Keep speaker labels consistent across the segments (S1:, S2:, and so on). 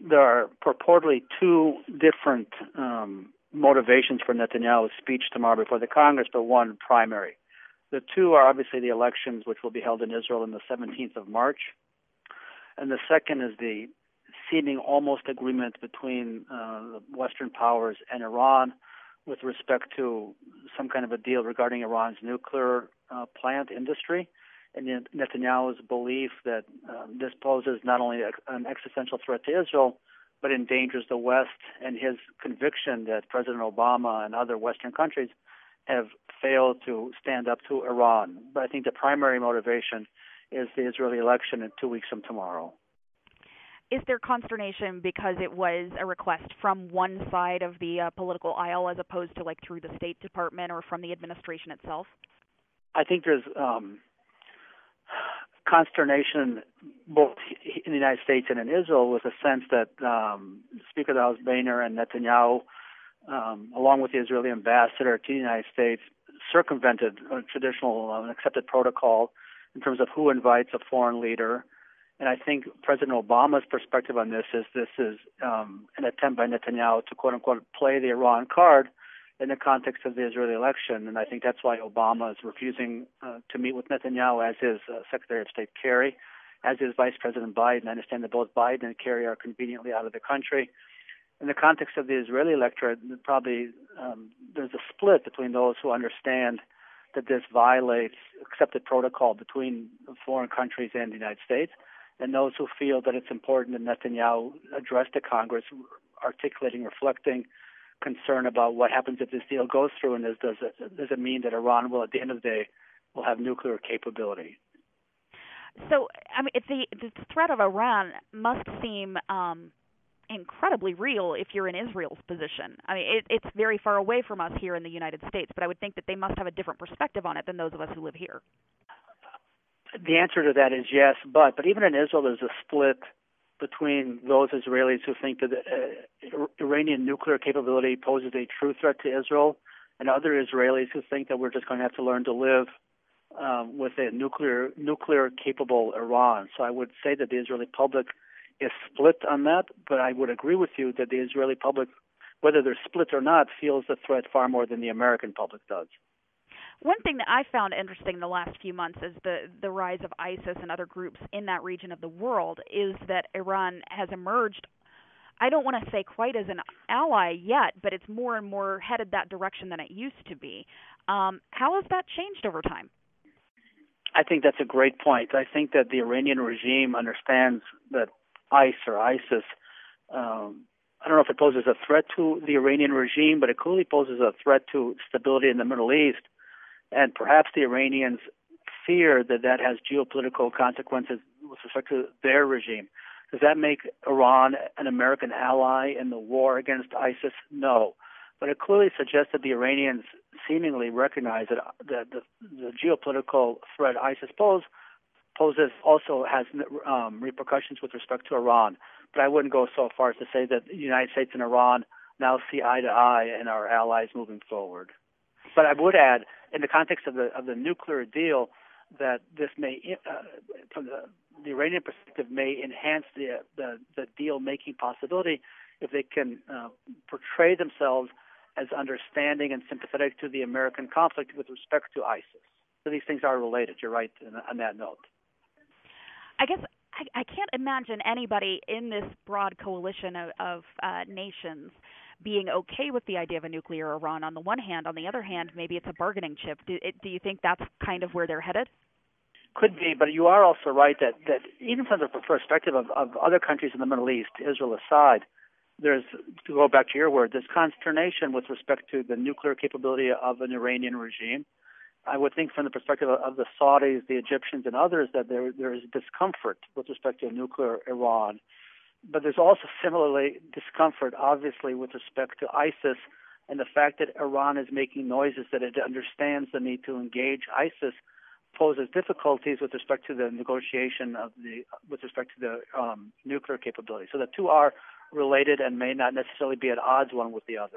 S1: there are purportedly two different motivations for Netanyahu's speech tomorrow before the Congress, but one primary. The two are obviously the elections, which will be held in Israel on the 17th of March. And the second is the seeming almost agreement between the Western powers and Iran with respect to some kind of a deal regarding Iran's nuclear plant industry, and Netanyahu's belief that this poses not only an existential threat to Israel, but endangers the West, and his conviction that President Obama and other Western countries have failed to stand up to Iran. But I think the primary motivation is the Israeli election in 2 weeks from tomorrow.
S2: Is there consternation because it was a request from one side of the political aisle as opposed to like through the State Department or from the administration itself?
S1: I think there's consternation both in the United States and in Israel with the sense that Speaker of the House Boehner and Netanyahu, along with the Israeli ambassador to the United States, circumvented a traditional accepted protocol in terms of who invites a foreign leader. And I think President Obama's perspective on this is an attempt by Netanyahu to, quote-unquote, play the Iran card in the context of the Israeli election. And I think that's why Obama is refusing to meet with Netanyahu, as is Secretary of State Kerry, as is Vice President Biden. I understand that both Biden and Kerry are conveniently out of the country. In the context of the Israeli electorate, probably there's a split between those who understand that this violates accepted protocol between foreign countries and the United States, and those who feel that it's important that Netanyahu address the Congress, articulating, reflecting concern about what happens if this deal goes through, and does it mean that Iran will, at the end of the day, will have nuclear capability?
S2: So, I mean, the threat of Iran must seem incredibly real if you're in Israel's position. I mean, it's very far away from us here in the United States, but I would think that they must have a different perspective on it than those of us who live here.
S1: The answer to that is yes, but even in Israel, there's a split between those Israelis who think that Iranian nuclear capability poses a true threat to Israel, and other Israelis who think that we're just going to have to learn to live with a nuclear capable Iran. So I would say that the Israeli public is split on that, but I would agree with you that the Israeli public, whether they're split or not, feels the threat far more than the American public does.
S2: One thing that I found interesting in the last few months is the rise of ISIS and other groups in that region of the world is that Iran has emerged, I don't want to say quite as an ally yet, but it's more and more headed that direction than it used to be. How has that changed over time?
S1: I think that's a great point. I think that the Iranian regime understands that ICE or ISIS, I don't know if it poses a threat to the Iranian regime, but it clearly poses a threat to stability in the Middle East. And perhaps the Iranians fear that that has geopolitical consequences with respect to their regime. Does that make Iran an American ally in the war against ISIS? No. But it clearly suggests that the Iranians seemingly recognize that the geopolitical threat ISIS poses also has repercussions with respect to Iran. But I wouldn't go so far as to say that the United States and Iran now see eye to eye and are allies moving forward. But I would add, in the context of the nuclear deal, that this may, from the Iranian perspective, may enhance the deal-making possibility if they can portray themselves as understanding and sympathetic to the American conflict with respect to ISIS. So these things are related. You're right on that note.
S2: I guess I can't imagine anybody in this broad coalition of nations being okay with the idea of a nuclear Iran on the one hand. On the other hand, maybe it's a bargaining chip. Do you think that's kind of where they're headed?
S1: Could be, but you are also right that even from the perspective of other countries in the Middle East, Israel aside, there's, to go back to your word, there's consternation with respect to the nuclear capability of an Iranian regime. I would think from the perspective of the Saudis, the Egyptians, and others that there is discomfort with respect to a nuclear Iran. But there's also similarly discomfort, obviously, with respect to ISIS and the fact that Iran is making noises that it understands the need to engage ISIS poses difficulties with respect to the negotiation with respect to the nuclear capability. So the two are related and may not necessarily be at odds one with the other.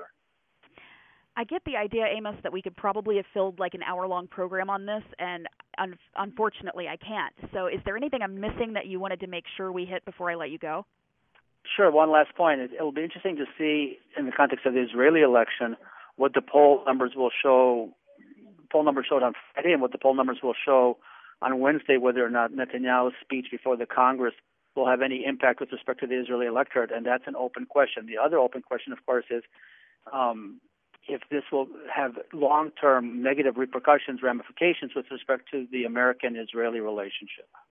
S2: I get the idea, Amos, that we could probably have filled like an hour-long program on this, and unfortunately I can't. So is there anything I'm missing that you wanted to make sure we hit before I let you go?
S1: Sure. One last point. It'll be interesting to see, in the context of the Israeli election, what the poll numbers will show. Poll numbers showed on Friday, and what the poll numbers will show on Wednesday, whether or not Netanyahu's speech before the Congress will have any impact with respect to the Israeli electorate, and that's an open question. The other open question, of course, is if this will have long-term negative repercussions, ramifications with respect to the American-Israeli relationship.